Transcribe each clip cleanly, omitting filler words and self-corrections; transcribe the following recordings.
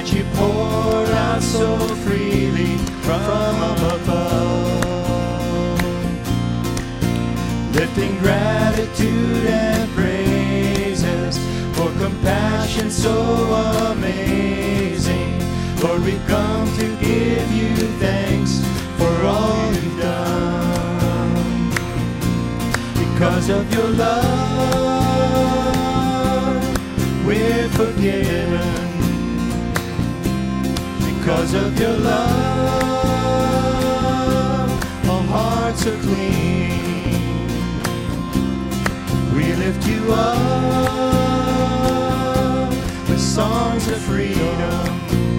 that you poured out so freely from above. Lifting gratitude and praises for compassion so amazing. Lord, we've come to give you thanks for all you've done. Because of your love, we're forgiven. Because of your love, our hearts are clean. We lift you up with songs of freedom.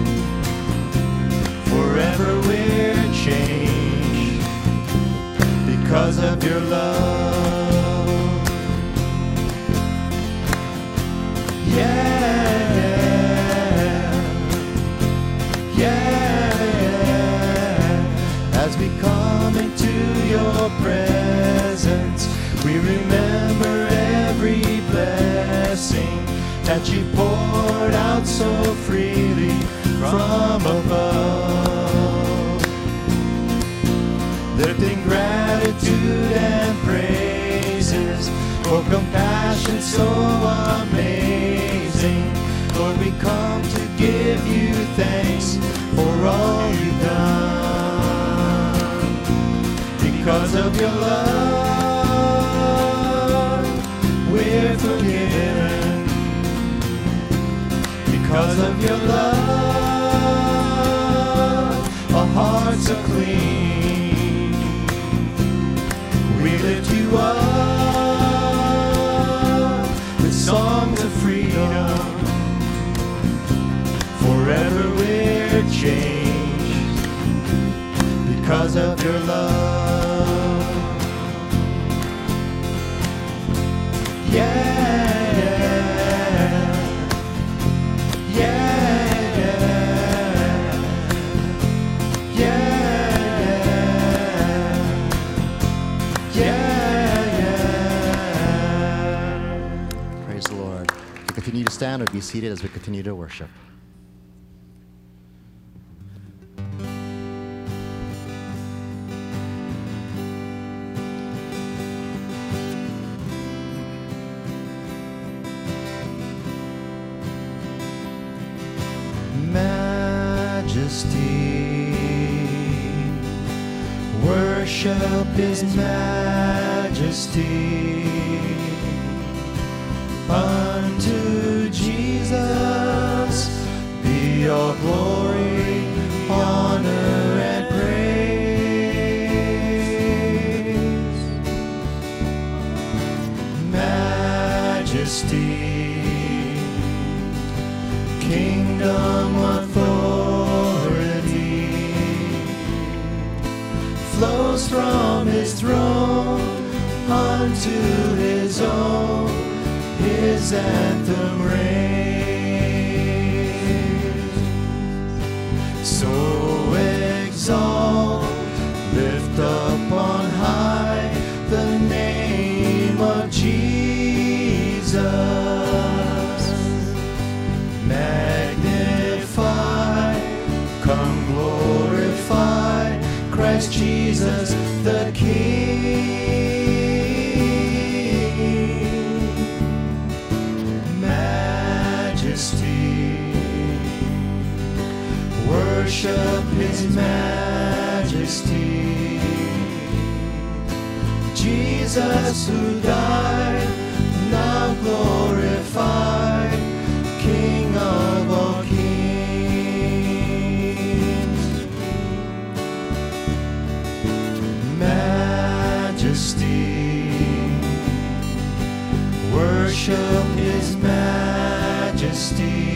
Forever we're changed because of your love. Yeah. As we come into your presence, we remember every blessing that you poured out so freely from above. Lifting gratitude and praises for compassion so amazing. Lord, we come to give you thanks for all you've done. Because of your love, we're forgiven. Because of your love, our hearts are clean. We lift you up with songs of freedom. Forever we're changed because of your love. Yeah. Continue to stand or be seated as we continue to worship. Majesty, worship His majesty. Unto Jesus be all glory, honor, and praise. Majesty, kingdom, authority flows from His throne unto His own. His anthem reigns. So exalt, lift up on high the name of Jesus. Magnify, come glorify Christ Jesus the King. Worship His majesty. Jesus who died, now glorified, King of all kings. Majesty, worship His majesty.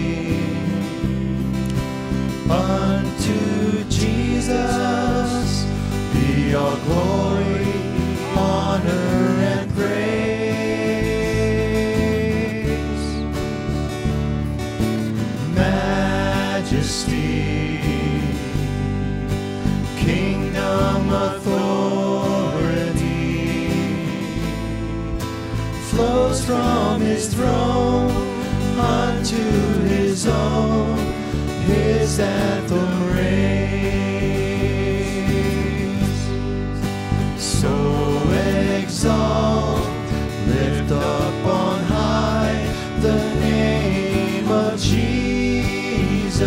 Unto Jesus be all glory, honor, and praise. Majesty, kingdom, authority flows from His throne unto His own. His name of Jesus.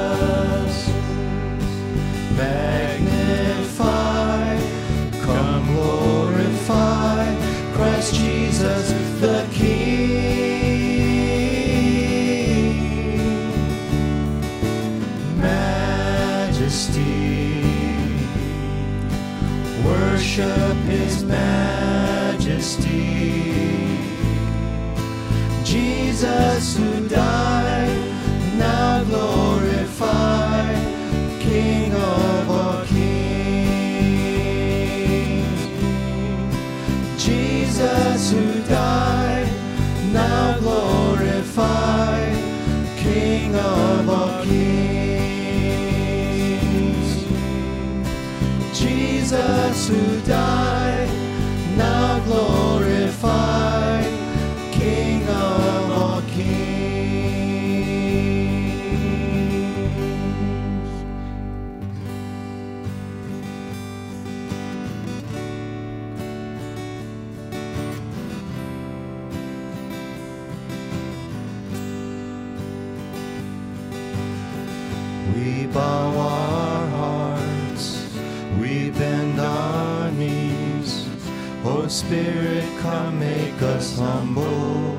Magnify, come glorify Christ Jesus the King. Majesty, worship His majesty. Jesus who died, now glorify, King of all kings. Jesus who died, now glorify, King of all kings. Jesus who died, now glorify, King of all kings. We bow our hearts, we bend our knees. Oh Spirit, come make us humble.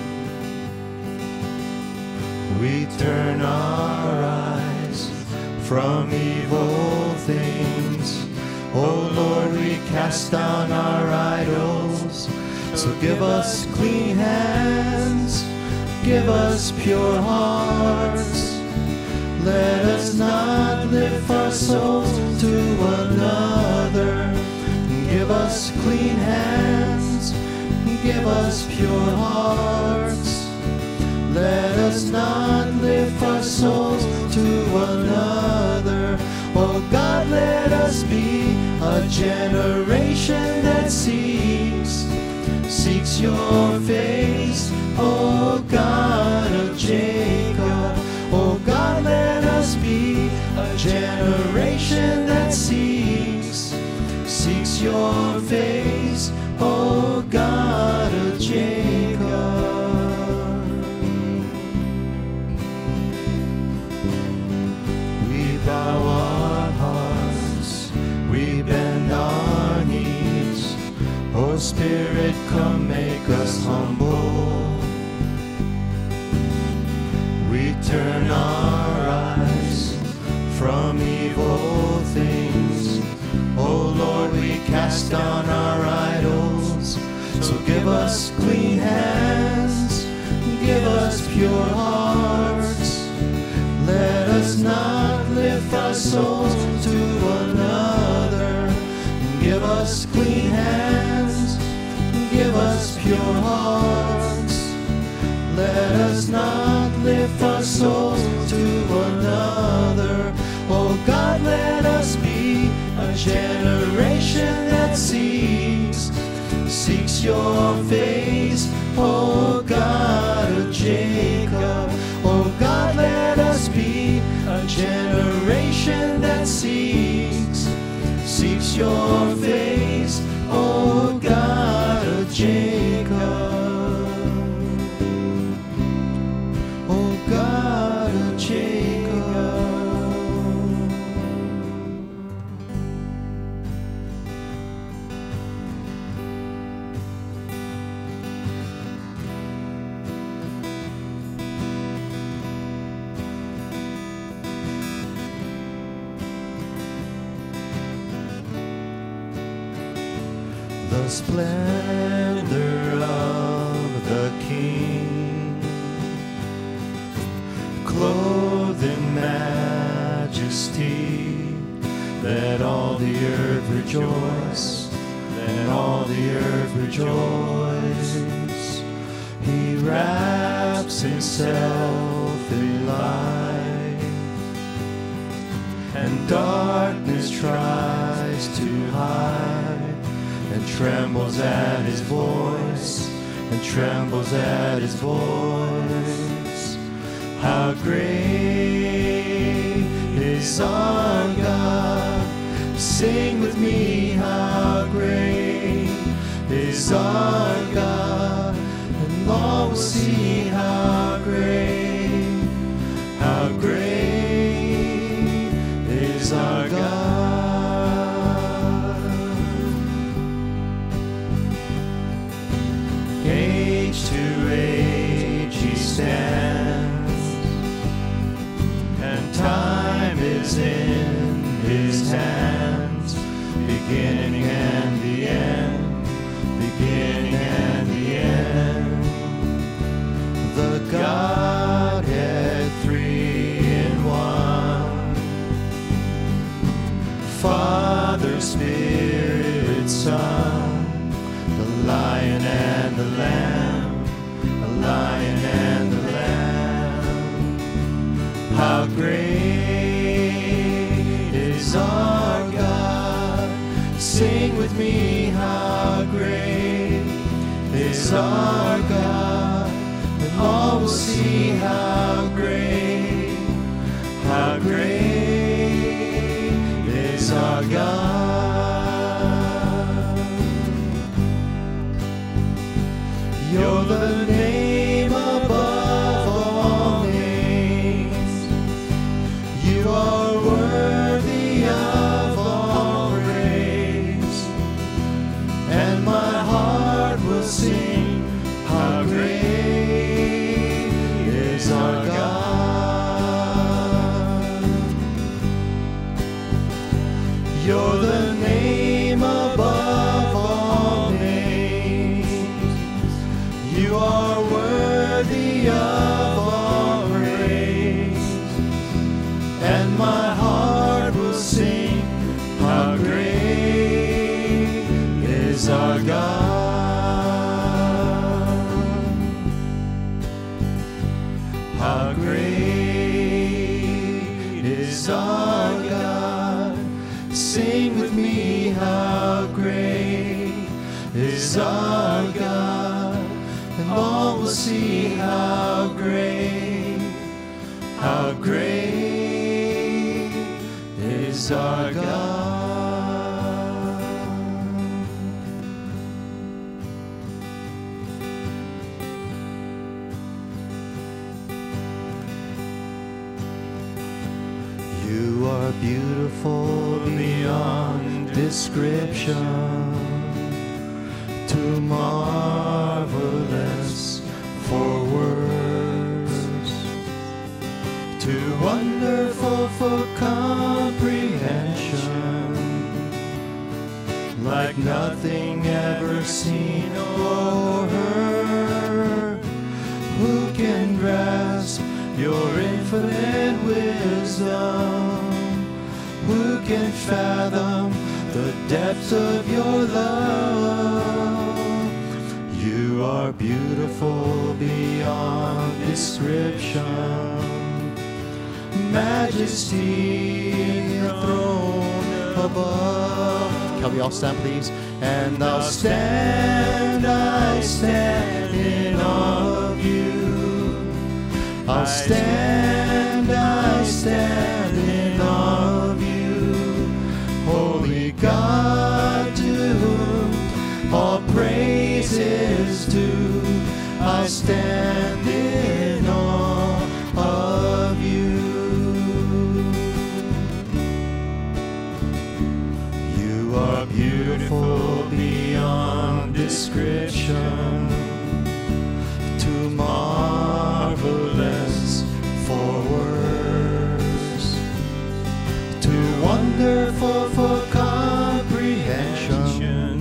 We turn our eyes from evil things. Oh Lord, we cast down our idols. So give us clean hands, give us pure hearts. Let us not lift our souls to another. Give us clean hands, give us pure hearts. Let us not lift our souls to another. Oh God, let us be a generation that seeks your face. Oh God of Jacob, oh God, let us be a generation that seeks your face. Oh God of Jacob. We bow our hearts, we bend our knees. Oh Spirit, come make us humble. We turn our eyes from evil things. Oh Lord, we cast down our idols. So give us clean hands, give us pure hearts. Let us not lift our souls to another. Give us clean hands, give us pure hearts. Let us not lift our souls to another. Oh God, let us be a generation that seeks your face. Oh God of Jacob, oh God, let us be a generation that seeks your face. Oh God of Jacob, oh God of Jacob. The splendor of the King, clothed in majesty. Let all the earth rejoice, let all the earth rejoice. He wraps himself in light, and darkness tries to hide, and trembles at his voice, and trembles at his voice. How great is our God! Sing with me, how great is our God! And all will see how great beginning and the end, beginning and the end. The Godhead, three in one. Father, Spirit, Son, the Lion and the Lamb, the Lion and the Lamb. How great is our God. Sing with me, how great is our God. And all will see how great is our God. You're the name above all names. You are worthy of all praise. And my heart will sing, how great is our God. You're the name above all names. You are worthy of all praise. And my heart will sing, how great is our God. How great is our God. Sing with me, how great is our God. And all will see how great is our God. You are beautiful beyond description, too marvelous for words, too wonderful for comprehension, like nothing ever seen or heard. Who can grasp your infinite wisdom? Who can fathom the depth of your love? You are beautiful beyond description, majesty enthroned above. Can we all stand, please? And I stand in awe of you. I stand in awe of you. Holy God, to whom all praise is due. I stand in awe of you. You are beautiful beyond description, too marvelous for words, too wonderful for comprehension,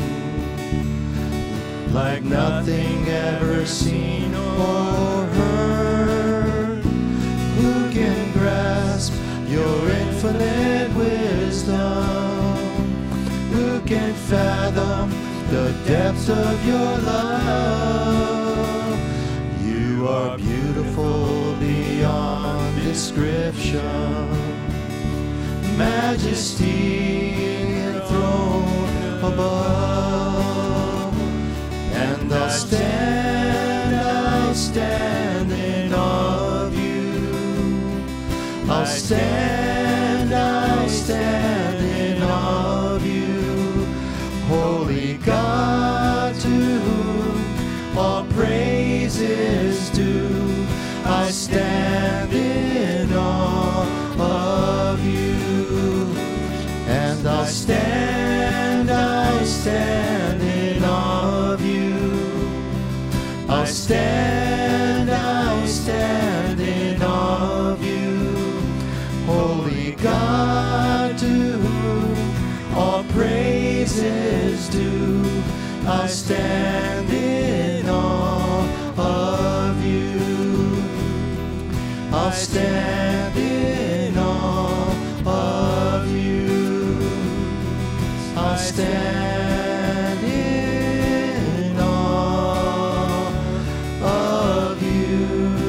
like nothing ever seen or heard. Who can grasp your infinite wisdom? Who can fathom the depths of your love? You are beautiful beyond description, majesty enthroned above. And I stand in awe of you. I stand in awe of you. Holy God, to whom all praise is due. I stand in awe of you. And I stand in awe of you. I stand in awe of you. Holy God, to whom all praise stand in awe of you. I'll stand in awe of you. I'll stand in awe of you.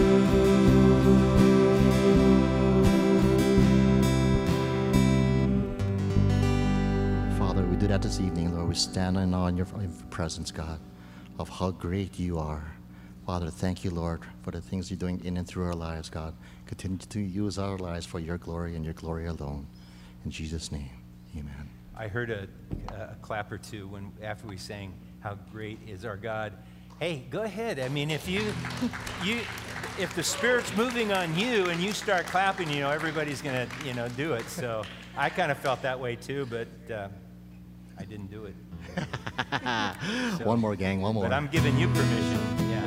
Father, we do that this evening, Lord. We stand in awe in your presence, God, of how great you are. Father, thank you, Lord, for the things you're doing in and through our lives, God. Continue to use our lives for your glory and your glory alone. In Jesus' name, amen. I heard a clap or two after we sang "How Great Is Our God." Hey, go ahead. I mean, if if the Spirit's moving on you and you start clapping, everybody's gonna do it. So I kind of felt that way too, but I didn't do it. So, One more, gang. One more. But I'm giving you permission. Yeah.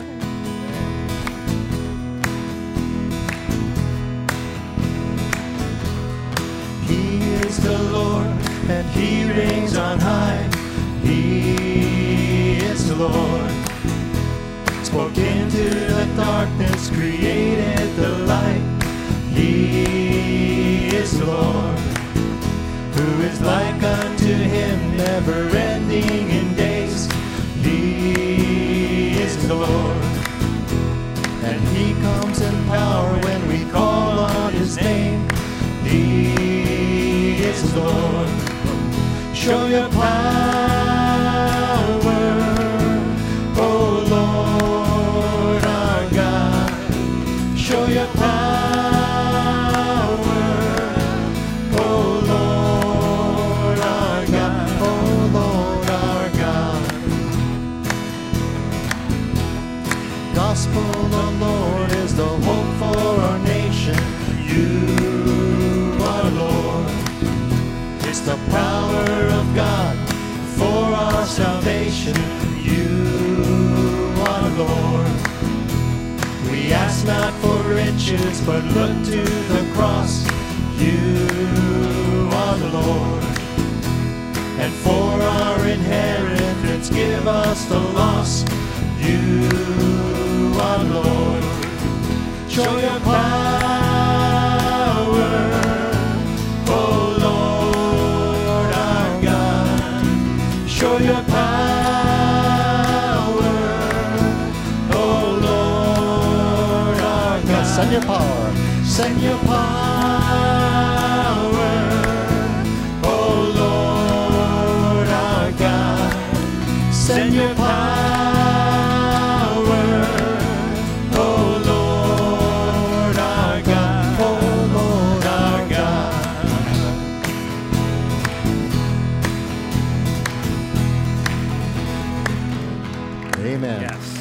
He is the Lord, and he reigns on high. He is the Lord. Spoke into the darkness, created the light. He is the Lord. Who is like unto him, never ending in days. He is the Lord. And he comes in power when we call on his name. He is the Lord. Show your power, oh Lord our God. Show your power, oh Lord our God, oh Lord our God. Gospel of the Lord is the hope for our nation. You are Lord. It's the power of God for our salvation. You are Lord. We ask not for riches, but look to the cross. You are the Lord. And for our inheritance, give us the loss. You are Lord. Show your power, oh Lord our God. Show your power, oh Lord our God. Send your power. Send your power, oh Lord our God. Send your power, oh Lord our God, oh Lord our God. Amen. Yes.